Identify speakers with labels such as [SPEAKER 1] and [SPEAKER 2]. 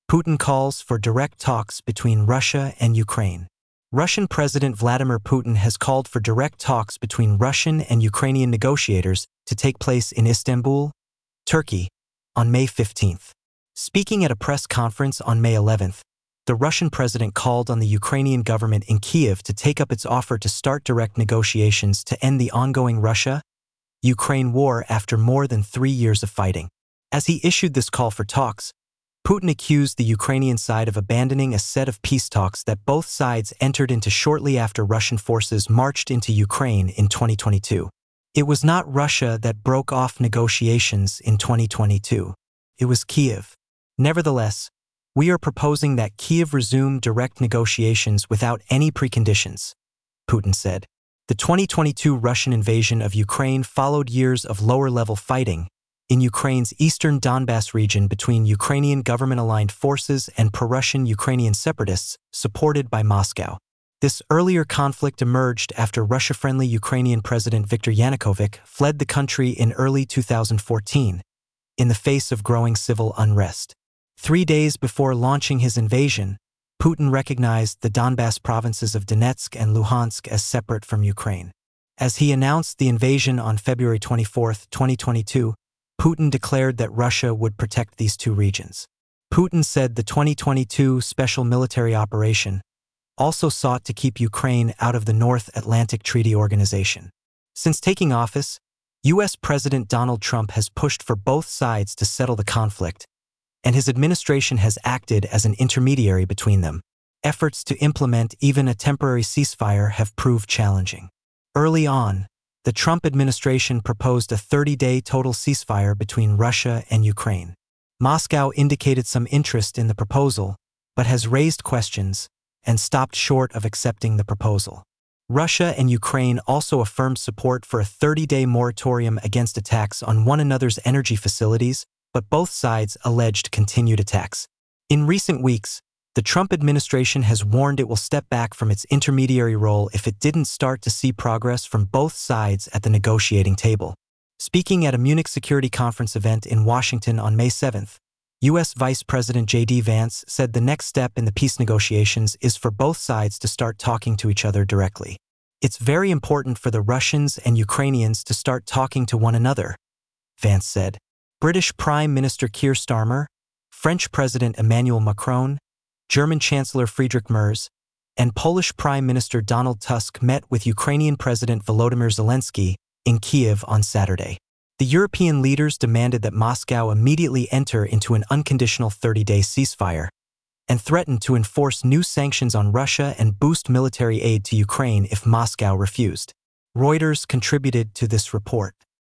[SPEAKER 1] Putin calls for direct talks between Russia and Ukraine. Russian President Vladimir Putin has called for direct talks between Russian and Ukrainian negotiators to take place in Istanbul, Turkey, on May 15th. Speaking at a press conference on May 11th, the Russian president called on the Ukrainian government in Kyiv to take up its offer to start direct negotiations to end the ongoing Russia-Ukraine war after more than 3 years of fighting. As he issued this call for talks, Putin accused the Ukrainian side of abandoning a set of peace talks that both sides entered into shortly after Russian forces marched into Ukraine in 2022. It was not Russia that broke off negotiations in 2022. It was Kyiv. Nevertheless, we are proposing that Kyiv resume direct negotiations without any preconditions, Putin said. The 2022 Russian invasion of Ukraine followed years of lower-level fighting in Ukraine's eastern Donbass region between Ukrainian government-aligned forces and pro-Russian Ukrainian separatists supported by Moscow. This earlier conflict emerged after Russia-friendly Ukrainian President Viktor Yanukovych fled the country in early 2014 in the face of growing civil unrest. 3 days before launching his invasion, Putin recognized the Donbass provinces of Donetsk and Luhansk as separate from Ukraine. As he announced the invasion on February 24, 2022, Putin declared that Russia would protect these two regions. Putin said the 2022 special military operation also sought to keep Ukraine out of the North Atlantic Treaty Organization. Since taking office, U.S. President Donald Trump has pushed for both sides to settle the conflict, and his administration has acted as an intermediary between them. Efforts to implement even a temporary ceasefire have proved challenging. Early on, the Trump administration proposed a 30-day total ceasefire between Russia and Ukraine. Moscow indicated some interest in the proposal, but has raised questions and stopped short of accepting the proposal. Russia and Ukraine also affirmed support for a 30-day moratorium against attacks on one another's energy facilities, but both sides alleged continued attacks. In recent weeks, the Trump administration has warned it will step back from its intermediary role if it didn't start to see progress from both sides at the negotiating table. Speaking at a Munich Security Conference event in Washington on May 7th, U.S. Vice President J.D. Vance said the next step in the peace negotiations is for both sides to start talking to each other directly. It's very important for the Russians and Ukrainians to start talking to one another, Vance said. British Prime Minister Keir Starmer, French President Emmanuel Macron, German Chancellor Friedrich Merz, and Polish Prime Minister Donald Tusk met with Ukrainian President Volodymyr Zelensky in Kyiv on Saturday. The European leaders demanded that Moscow immediately enter into an unconditional 30-day ceasefire and threatened to enforce new sanctions on Russia and boost military aid to Ukraine if Moscow refused. Reuters contributed to this report.